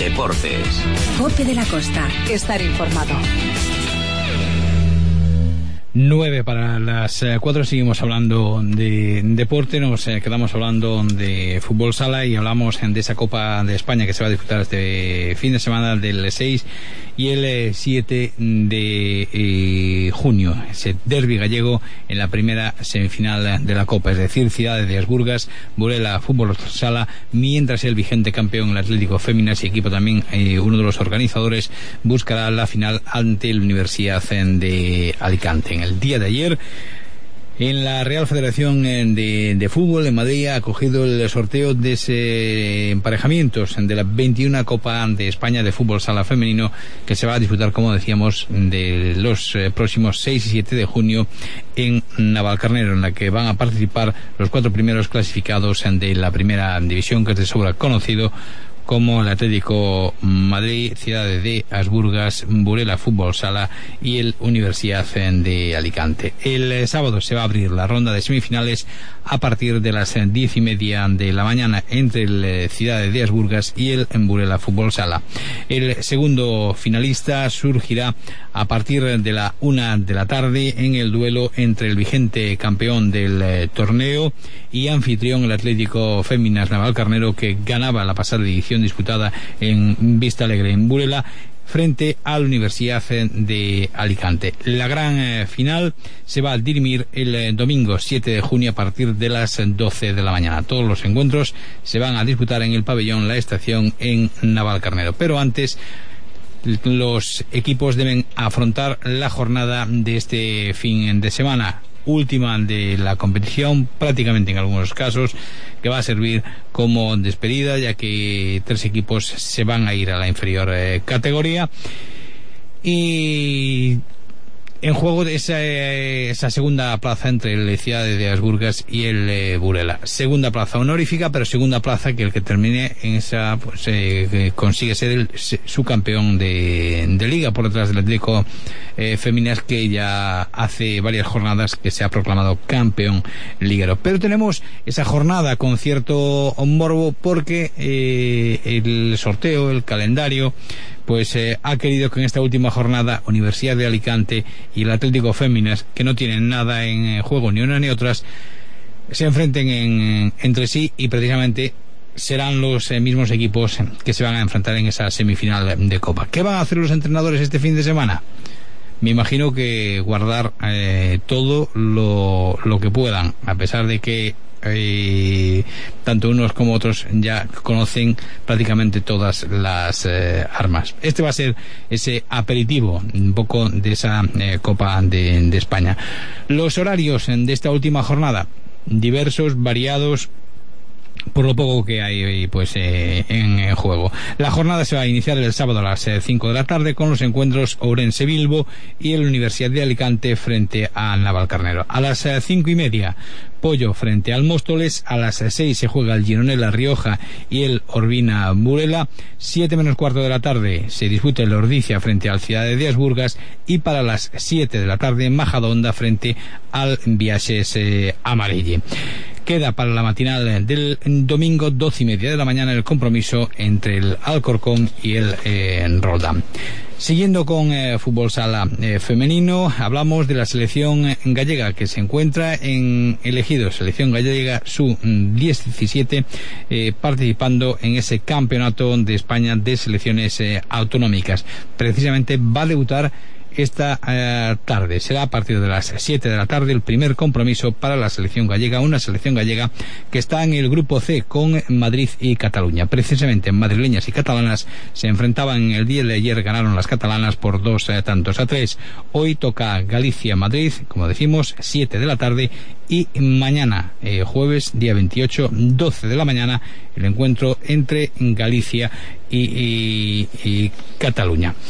Deportes. COPE de la Costa. Estar informado. 9 para las 4, seguimos hablando de deporte, nos quedamos hablando de fútbol sala y hablamos de esa Copa de España que se va a disputar este fin de semana del 6 y el 7 de junio, ese derbi gallego en la primera semifinal de la Copa, es decir, Ciudad de Asburgas, Burela Fútbol Sala, mientras el vigente campeón, el Atlético Féminas, y equipo también, uno de los organizadores, buscará la final ante la Universidad de Alicante. En el día de ayer, en la Real Federación de Fútbol en Madrid ha acogido el sorteo de ese emparejamientos de la 21 Copa de España de Fútbol Sala Femenino, que se va a disputar, como decíamos, de los próximos 6 y 7 de junio en Navalcarnero, en la que van a participar los 4 primeros clasificados de la primera división, que es de sobra conocido, como el Atlético Madrid, Ciudad de Asburgas, Burela Fútbol Sala y el Universidad de Alicante. El sábado se va a abrir la ronda de semifinales a partir de las 10:30 de la mañana entre el Ciudad de Asburgas y el Burela Fútbol Sala. El segundo finalista surgirá a partir de la 1 de la tarde en el duelo entre el vigente campeón del torneo y anfitrión, el Atlético Féminas Navalcarnero, que ganaba la pasada edición disputada en Vista Alegre, en Burela, frente a la Universidad de Alicante. La gran final se va a dirimir el domingo 7 de junio a partir de las 12 de la mañana. Todos los encuentros se van a disputar en el pabellón La Estación en Navalcarnero. Pero antes, los equipos deben afrontar la jornada de este fin de semana, última de la competición, prácticamente en algunos casos, que va a servir como despedida, ya que 3 equipos se van a ir a la inferior categoría. Y en juego esa segunda plaza entre el Ciudad de Asburgas y el Burela. Segunda plaza honorífica, pero segunda plaza que el que termine en esa pues consigue ser su campeón de liga, por detrás del Atlético Féminas, que ya hace varias jornadas que se ha proclamado campeón liguero. Pero tenemos esa jornada con cierto morbo porque el sorteo, el calendario, pues ha querido que en esta última jornada Universidad de Alicante y el Atlético Féminas, que no tienen nada en juego ni unas ni otras, se enfrenten entre sí, y precisamente serán los mismos equipos que se van a enfrentar en esa semifinal de Copa. ¿Qué van a hacer los entrenadores este fin de semana? Me imagino que guardar todo lo que puedan, a pesar de que tanto unos como otros ya conocen prácticamente todas las armas. Este va a ser ese aperitivo un poco de esa Copa de España. Los horarios de esta última jornada, diversos, variados, por lo poco que hay pues en juego. La jornada se va a iniciar el sábado a las 5 de la tarde con los encuentros Ourense-Bilbo y el Universidad de Alicante frente a Navalcarnero. A las 5:30, Pollo frente al Móstoles. A las 6 se juega el Gironella Rioja y el Orvina Burela. 7 menos cuarto de la tarde se disputa el Ordizia frente al Ciudad de Asburgas, y para las 7 de la tarde Majadahonda frente al Viaxes Amarille. Queda para la matinal del domingo 12:30 de la mañana el compromiso entre el Alcorcón y el Roldán. Siguiendo con fútbol sala femenino, hablamos de la selección gallega, que se encuentra en el Ejido, selección gallega sub-17, participando en ese campeonato de España de selecciones autonómicas. Precisamente va a debutar esta tarde. Será a partir de las 7 de la tarde el primer compromiso para la selección gallega, una selección gallega que está en el grupo C con Madrid y Cataluña. Precisamente madrileñas y catalanas se enfrentaban en el día de ayer, ganaron las catalanas por 2-3. Hoy toca Galicia-Madrid, como decimos, 7 de la tarde, y mañana, jueves, día 28, 12 de la mañana, el encuentro entre Galicia y Cataluña.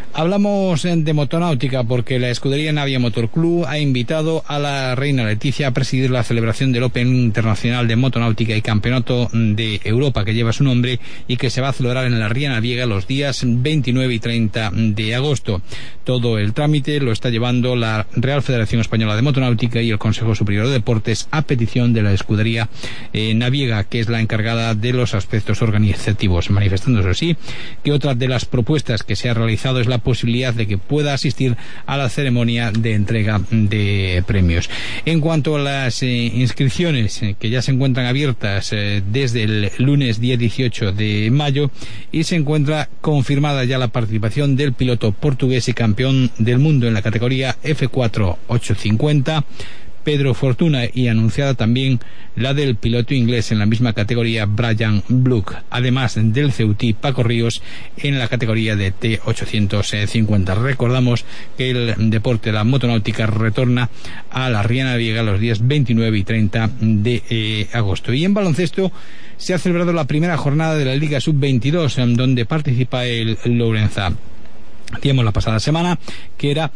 Hablamos de motonáutica porque la escudería Navia Motor Club ha invitado a la reina Leticia a presidir la celebración del Open Internacional de Motonáutica y Campeonato de Europa que lleva su nombre y que se va a celebrar en la Ría Naviega los días 29 y 30 de agosto. Todo el trámite lo está llevando la Real Federación Española de Motonáutica y el Consejo Superior de Deportes a petición de la escudería Naviega, que es la encargada de los aspectos organizativos, manifestándose así que otra de las propuestas que se ha realizado es la posibilidad de que pueda asistir a la ceremonia de entrega de premios. En cuanto a las inscripciones que ya se encuentran abiertas desde el lunes día 18 de mayo y se encuentra confirmada ya la participación del piloto portugués y campeón del mundo en la categoría F4 850 Pedro Fortuna, y anunciada también la del piloto inglés en la misma categoría Brian Bluck, además del ceutí Paco Ríos en la categoría de T850. Recordamos que el deporte de la motonáutica retorna a la Ría Naviega los días 29 y 30 de agosto. Y en baloncesto se ha celebrado la primera jornada de la Liga Sub-22 en donde participa el Lourença. Decíamos la pasada semana que era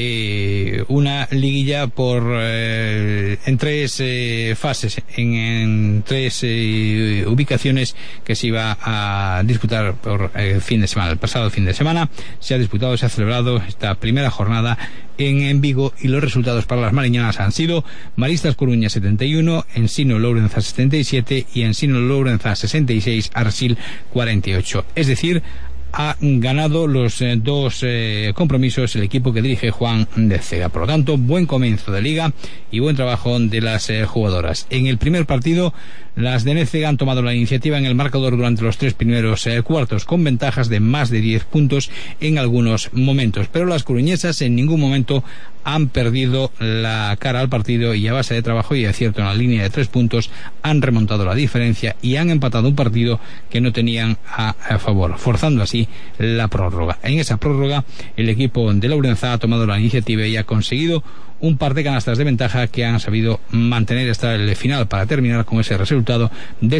una liguilla en tres fases, en tres ubicaciones que se iba a disputar por fin de semana. El pasado fin de semana se ha celebrado esta primera jornada en Vigo, y los resultados para las mariñanas han sido Maristas Coruña 71, Ensino Lourença 77 y Ensino Lourença 66, Arsil 48. Es decir, ha ganado los dos compromisos el equipo que dirige Juan de Cega. Por lo tanto, buen comienzo de liga y buen trabajo de las jugadoras. En el primer partido, las de Nécega han tomado la iniciativa en el marcador durante los tres primeros cuartos, con ventajas de más de 10 puntos en algunos momentos, pero las coruñesas en ningún momento han perdido la cara al partido y a base de trabajo y acierto en la línea de 3 puntos han remontado la diferencia y han empatado un partido que no tenían a favor, forzando así la prórroga. En esa prórroga el equipo de Lourença ha tomado la iniciativa y ha conseguido un par de canastas de ventaja que han sabido mantener hasta el final para terminar con ese resultado de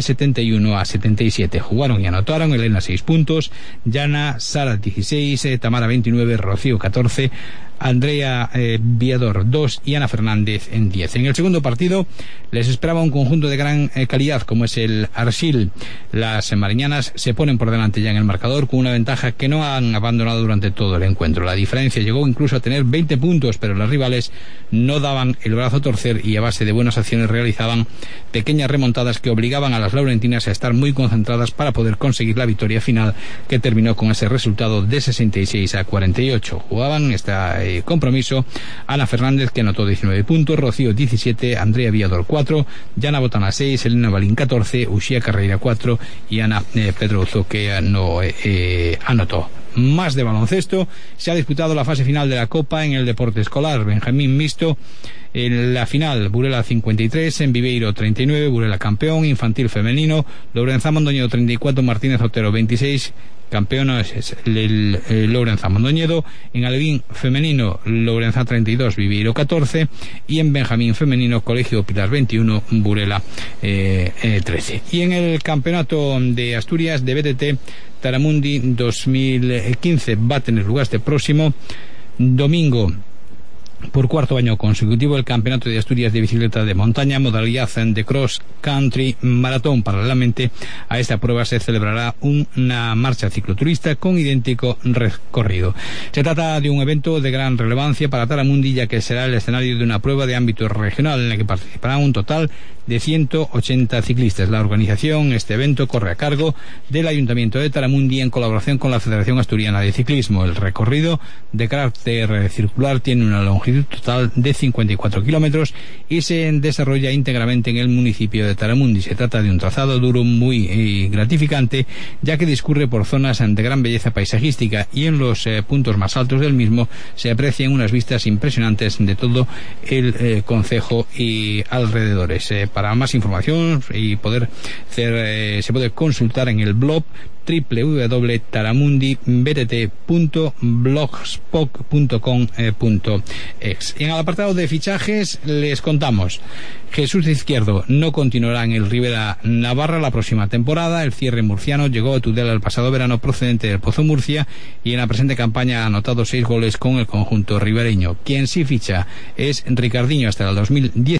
71-77. Jugaron y anotaron Elena 6 puntos, Yana Sara 16, Tamara 29, Rocío 14, Andrea Viador 2 y Ana Fernández en 10. En el segundo partido les esperaba un conjunto de gran calidad como es el Arsil. Las mariñanas se ponen por delante ya en el marcador con una ventaja que no han abandonado durante todo el encuentro. La diferencia llegó incluso a tener 20 puntos, pero las rivales no daban el brazo a torcer y a base de buenas acciones realizaban pequeñas remontadas que obligaban a las laurentinas a estar muy concentradas para poder conseguir la victoria final, que terminó con ese resultado de 66-48. Jugaban compromiso Ana Fernández, que anotó 19 puntos, Rocío 17, Andrea Viador 4, Yana Botana 6, Elena Balín 14, Uxía Carreira 4 y Ana Pedrozo, que no anotó. Más de baloncesto, se ha disputado la fase final de la Copa en el deporte escolar. Benjamín mixto, en la final Burela 53, en Viveiro 39, Burela campeón, infantil femenino, Lourença Mondoñedo 34, Martínez Otero 26, campeón es el Lourença Mondoñedo. En Alevín femenino, Lourença 32, Viveiro 14, y en Benjamín femenino, Colegio Pilar 21, Burela 13. Y en el campeonato de Asturias de BTT, Taramundi 2015 va a tener lugar este próximo domingo por cuarto año consecutivo el Campeonato de Asturias de Bicicleta de Montaña, modalidad de Cross Country Maratón. Paralelamente a esta prueba se celebrará una marcha cicloturista con idéntico recorrido. Se trata de un evento de gran relevancia para Taramundi, ya que será el escenario de una prueba de ámbito regional en la que participarán un total de 180 ciclistas. La organización, este evento, corre a cargo del Ayuntamiento de Taramundi en colaboración con la Federación Asturiana de Ciclismo. El recorrido, de carácter circular, tiene una longitud total de 54 kilómetros y se desarrolla íntegramente en el municipio de Taramundi. Se trata de un trazado duro muy gratificante, ya que discurre por zonas de gran belleza paisajística y en los puntos más altos del mismo se aprecian unas vistas impresionantes de todo el concejo y alrededores. Para más información y poder se puede consultar en el blog www.taramundibtt.blogspot.com.ex. Y en el apartado de fichajes les contamos: Jesús Izquierdo no continuará en el Rivera Navarra la próxima temporada. El cierre murciano llegó a Tudela el pasado verano procedente del Pozo Murcia y en la presente campaña ha anotado 6 goles con el conjunto ribereño. Quien sí ficha es Ricardinho hasta el 2010.